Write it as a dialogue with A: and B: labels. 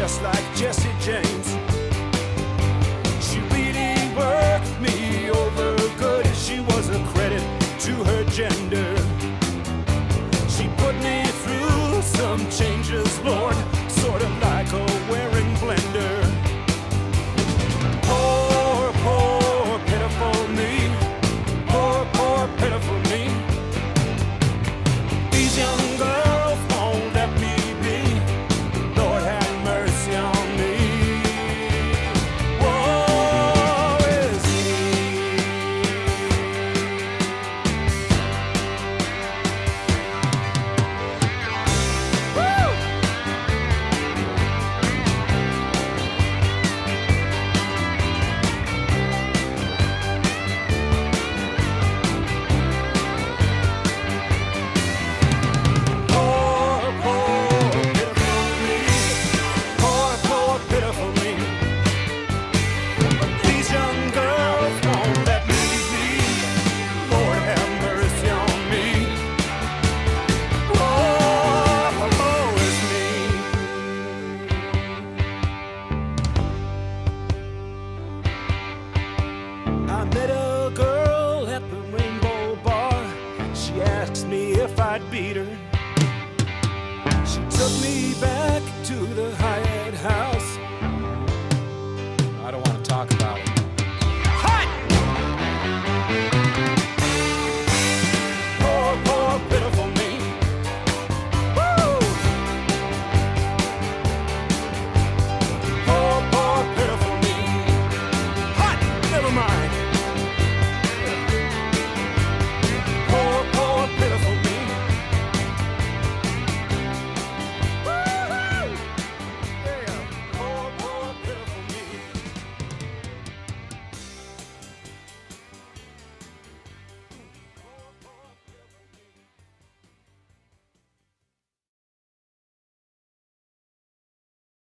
A: just like Jesse James. She really worked me over good. She was a credit to her gender. She put me through some changes, Lord, sort of like a wearing blender. Poor, poor, pitiful me. Poor, poor, pitiful me. These young girls won't let me be. Lord, have mercy on me. Woe is me. Woo! Poor, poor, pitiful me. Poor, poor, pitiful me. These young girls won't let me be. Lord, have mercy on me. Woe is me. I met a girl at the Rainbow Bar. She asked me if I'd beat her. She took me back to the Hyatt House.